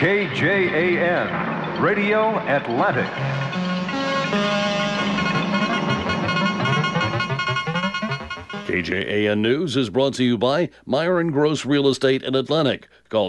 KJAN, Radio Atlantic. KJAN News is brought to you by Myron Gross Real Estate in Atlantic. Call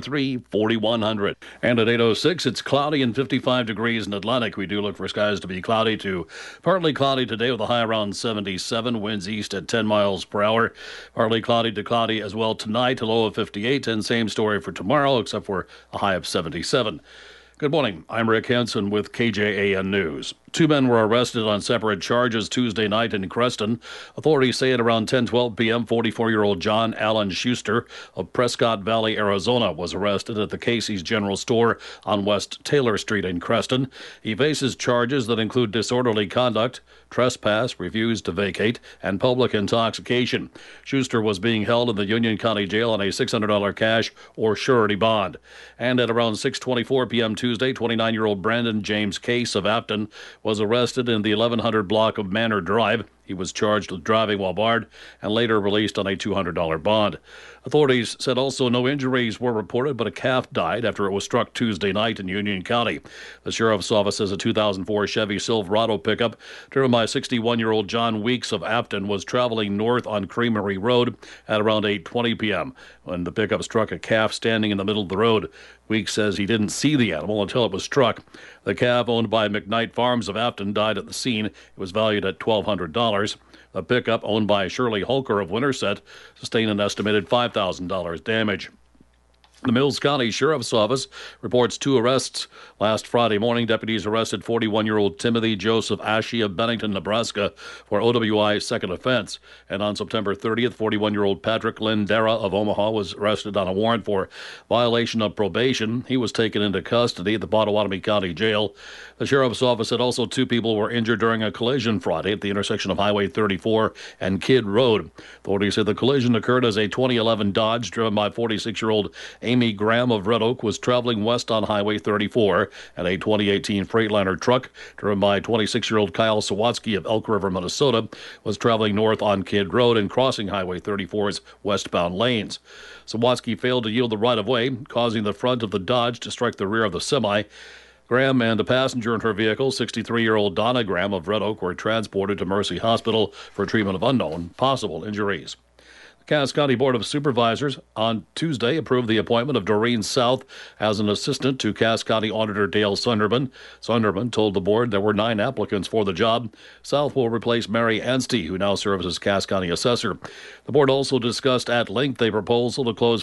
243-4100. And at 8:06, it's cloudy and 55 degrees in Atlantic. We do look for skies to be cloudy to partly cloudy today with a high around 77. Winds east at 10 miles per hour. Partly cloudy to cloudy as well tonight, a low of 58. And same story for tomorrow, except for a high of 77. Good morning. I'm Rick Hansen with KJAN News. 2 men were arrested on separate charges Tuesday night in Creston. Authorities say at around 10:12 p.m., 44-year-old John Allen Schuster of Prescott Valley, Arizona, was arrested at the Casey's General Store on West Taylor Street in Creston. He faces charges that include disorderly conduct, trespass, refuse to vacate, and public intoxication. Schuster was being held in the Union County Jail on a $600 cash or surety bond. And at around 6:24 p.m. Tuesday, 29-year-old Brandon James Case of Afton was arrested in the 1100 block of Manor Drive. He was charged with driving while barred and later released on a $200 bond. Authorities said also no injuries were reported, but a calf died after it was struck Tuesday night in Union County. The sheriff's office says a 2004 Chevy Silverado pickup driven by 61-year-old John Weeks of Afton was traveling north on Creamery Road at around 8:20 p.m. when the pickup struck a calf standing in the middle of the road. Weeks says he didn't see the animal until it was struck. The calf, owned by McKnight Farms of Afton, died at the scene. It was valued at $1,200. The pickup, owned by Shirley Holker of Winterset, sustained an estimated $5,000 damage. The Mills County Sheriff's Office reports 2 arrests. Last Friday morning, deputies arrested 41-year-old Timothy Joseph Ashe of Bennington, Nebraska, for OWI second offense. And on September 30th, 41-year-old Patrick Lindera of Omaha was arrested on a warrant for violation of probation. He was taken into custody at the Pottawatomie County Jail. The Sheriff's Office said also 2 people were injured during a collision Friday at the intersection of Highway 34 and Kidd Road. Authorities said the collision occurred as a 2011 Dodge driven by 46-year-old Amy Graham of Red Oak was traveling west on Highway 34, and a 2018 Freightliner truck driven by 26-year-old Kyle Sawatsky of Elk River, Minnesota, was traveling north on Kidd Road and crossing Highway 34's westbound lanes. Sawatsky failed to yield the right-of-way, causing the front of the Dodge to strike the rear of the semi. Graham and a passenger in her vehicle, 63-year-old Donna Graham of Red Oak, were transported to Mercy Hospital for treatment of unknown possible injuries. Cass County Board of Supervisors on Tuesday approved the appointment of Doreen South as an assistant to Cass County Auditor Dale Sunderman. Sunderman told the board there were 9 applicants for the job. South will replace Mary Anstey, who now serves as Cass County Assessor. The board also discussed at length a proposal to close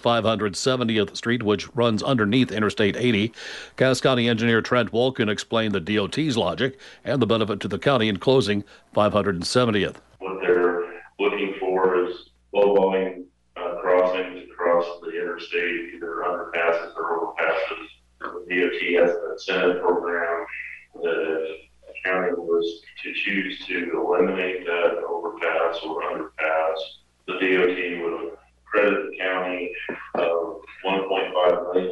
570th Street, which runs underneath Interstate 80. Cass County Engineer Trent Wolkin explained the DOT's logic and the benefit to the county in closing 570th. What they're looking for is low-volume crossings across the interstate, either underpasses or overpasses. The DOT has an incentive program that the county was to choose to eliminate that overpass or underpass. The DOT would credit the county of $1.5 million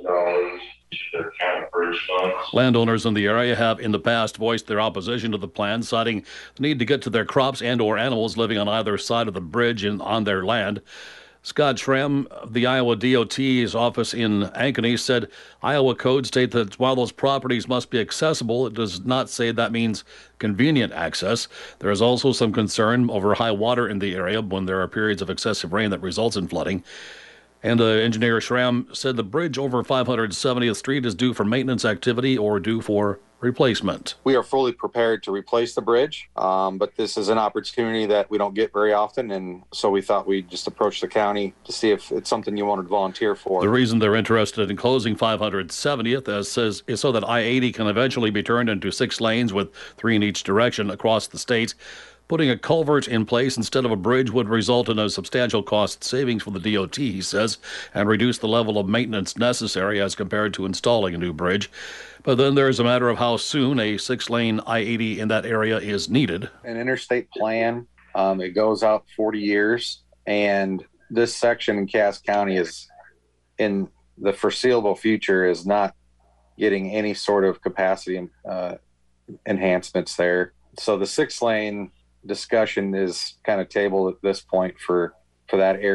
to their county bridge funds. Landowners in the area have in the past voiced their opposition to the plan, citing the need to get to their crops and or animals living on either side of the bridge and on their land. Scott Schramm of the Iowa DOT's office in Ankeny said Iowa codes state that while those properties must be accessible, it does not say that means convenient access. There is also some concern over high water in the area when there are periods of excessive rain that results in flooding. And Engineer Schramm said the bridge over 570th Street is due for maintenance activity or due for replacement. We are fully prepared to replace the bridge, but this is an opportunity that we don't get very often, and so we thought we'd just approach the county to see if it's something you wanted to volunteer for. The reason they're interested in closing 570th is so that I-80 can eventually be turned into 6 lanes with 3 in each direction across the state. Putting a culvert in place instead of a bridge would result in a substantial cost savings for the DOT, he says, and reduce the level of maintenance necessary as compared to installing a new bridge. But then there's a matter of how soon a 6-lane I-80 in that area is needed. An interstate plan, it goes out 40 years, and this section in Cass County is, in the foreseeable future, is not getting any sort of capacity enhancements there. So the 6-lane discussion is kind of tabled at this point for that area.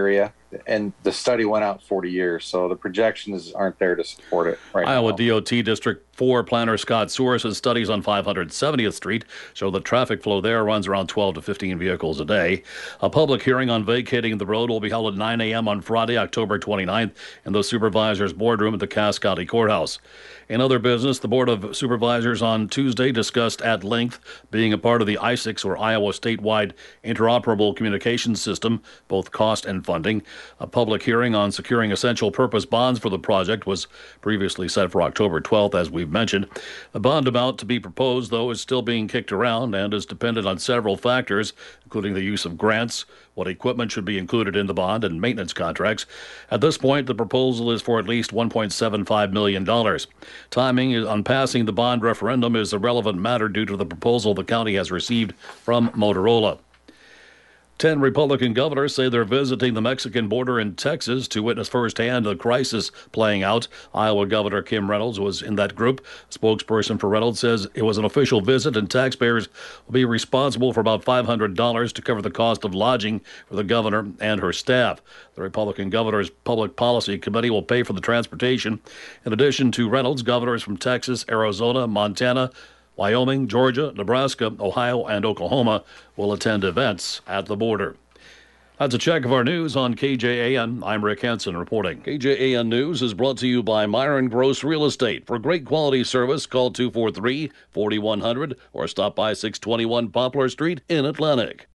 and the study went out 40 years, so the projections aren't there to support it right Iowa now. DOT District 4 planner Scott Sewer says studies on 570th Street show the traffic flow there runs around 12 to 15 vehicles a day. A public hearing on vacating the road will be held at 9 a.m. on Friday, October 29th in the Supervisor's Boardroom at the Cass County Courthouse. In other business, the Board of Supervisors on Tuesday discussed at length being a part of the ISICS, or Iowa Statewide Interoperable Communications System, both cost and funding. A public hearing on securing essential purpose bonds for the project was previously set for October 12th, as we've mentioned. The bond amount to be proposed, though, is still being kicked around and is dependent on several factors, including the use of grants, what equipment should be included in the bond, and maintenance contracts. At this point, the proposal is for at least $1.75 million. Timing on passing the bond referendum is a relevant matter due to the proposal the county has received from Motorola. 10 Republican governors say they're visiting the Mexican border in Texas to witness firsthand the crisis playing out. Iowa Governor Kim Reynolds was in that group. A spokesperson for Reynolds says it was an official visit and taxpayers will be responsible for about $500 to cover the cost of lodging for the governor and her staff. The Republican Governor's Public Policy Committee will pay for the transportation. In addition to Reynolds, governors from Texas, Arizona, Montana, Wyoming, Georgia, Nebraska, Ohio, and Oklahoma will attend events at the border. That's a check of our news on KJAN. I'm Rick Hansen reporting. KJAN News is brought to you by Myron Gross Real Estate. For great quality service, call 243-4100 or stop by 621 Poplar Street in Atlantic.